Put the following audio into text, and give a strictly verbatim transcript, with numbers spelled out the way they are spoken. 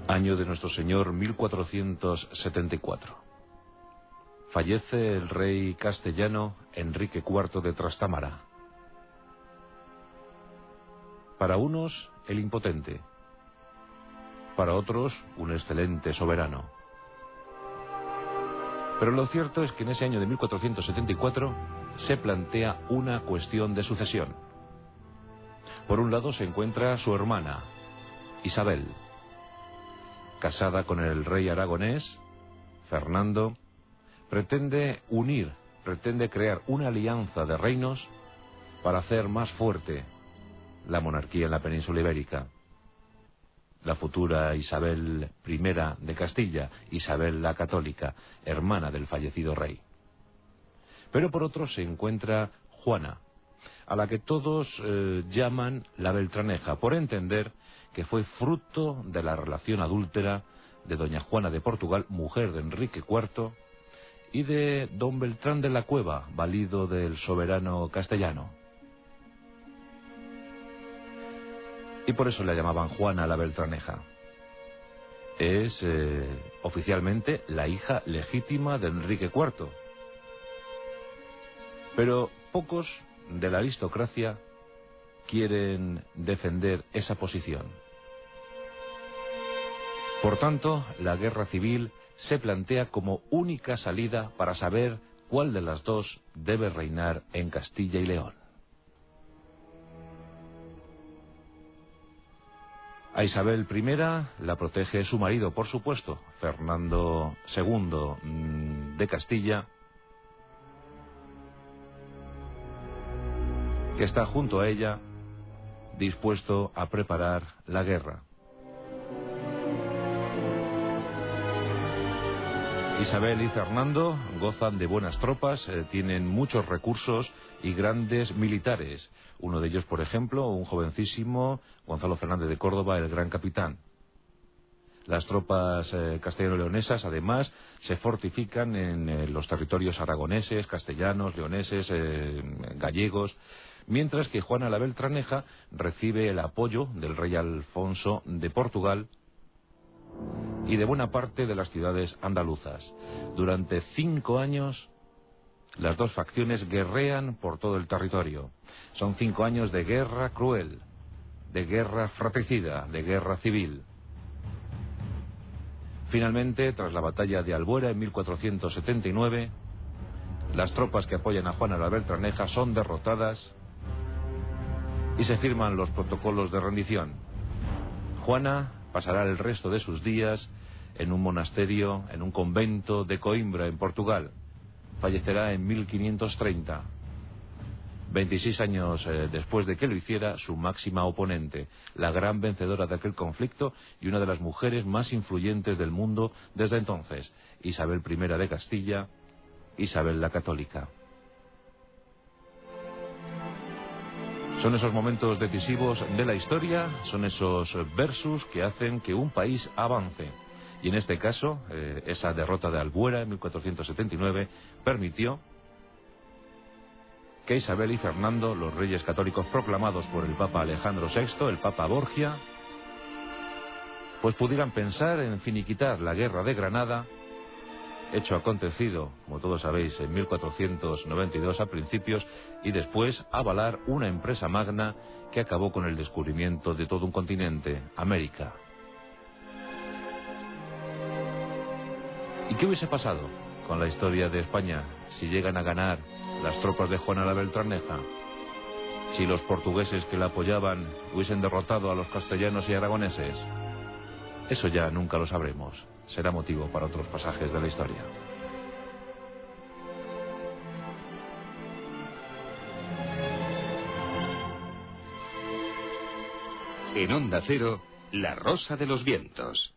Año de nuestro Señor mil cuatrocientos setenta y cuatro. Fallece el rey castellano Enrique cuarto de Trastámara. Para unos, el impotente. Para otros, un excelente soberano. Pero lo cierto es que en ese año de mil cuatrocientos setenta y cuatro se plantea una cuestión de sucesión. Por un lado se encuentra su hermana, Isabel, casada con el rey aragonés, Fernando, pretende unir, pretende crear una alianza de reinos para hacer más fuerte la monarquía en la península ibérica. La futura Isabel primera de Castilla, Isabel la Católica, hermana del fallecido rey. Pero por otro se encuentra Juana, a la que todos eh, llaman la Beltraneja, por entender que fue fruto de la relación adúltera de doña Juana de Portugal, mujer de Enrique cuarto, y de don Beltrán de la Cueva, valido del soberano castellano. Y por eso la llamaban Juana la Beltraneja. Es eh, oficialmente la hija legítima de Enrique cuarto. Pero pocos de la aristocracia quieren defender esa posición. Por tanto, la guerra civil se plantea como única salida para saber cuál de las dos debe reinar en Castilla y León. A Isabel primera la protege su marido, por supuesto, Fernando segundo de Castilla, que está junto a ella, dispuesto a preparar la guerra. Isabel y Fernando gozan de buenas tropas, eh, tienen muchos recursos y grandes militares. Uno de ellos, por ejemplo, un jovencísimo Gonzalo Fernández de Córdoba, el gran capitán. Las tropas eh, castellano-leonesas, además, se fortifican en eh, los territorios aragoneses, castellanos, leoneses, eh, gallegos, mientras que Juana la Beltraneja recibe el apoyo del rey Alfonso de Portugal y de buena parte de las ciudades andaluzas. Durante cinco años, las dos facciones guerrean por todo el territorio. Son cinco años de guerra cruel, de guerra fratricida, de guerra civil. Finalmente, tras la batalla de Albuera en mil cuatrocientos setenta y nueve, las tropas que apoyan a Juana la Beltraneja son derrotadas y se firman los protocolos de rendición. Juana pasará el resto de sus días en un monasterio, en un convento de Coimbra, en Portugal. Fallecerá en mil quinientos treinta. veintiséis años eh, después de que lo hiciera, su máxima oponente, la gran vencedora de aquel conflicto y una de las mujeres más influyentes del mundo desde entonces, Isabel primera de Castilla, Isabel la Católica. Son esos momentos decisivos de la historia, son esos versus que hacen que un país avance. Y en este caso, eh, esa derrota de Albuera en mil cuatrocientos setenta y nueve permitió que Isabel y Fernando, los reyes católicos proclamados por el Papa Alejandro sexto, el Papa Borgia, pues pudieran pensar en finiquitar la guerra de Granada, hecho acontecido, como todos sabéis, en mil cuatrocientos noventa y dos a principios, y después avalar una empresa magna que acabó con el descubrimiento de todo un continente, América. ¿Y qué hubiese pasado con la historia de España si llegan a ganar las tropas de Juana la Beltraneja? Si los portugueses que la apoyaban hubiesen derrotado a los castellanos y aragoneses. Eso ya nunca lo sabremos. Será motivo para otros pasajes de la historia. En Onda Cero, La Rosa de los Vientos.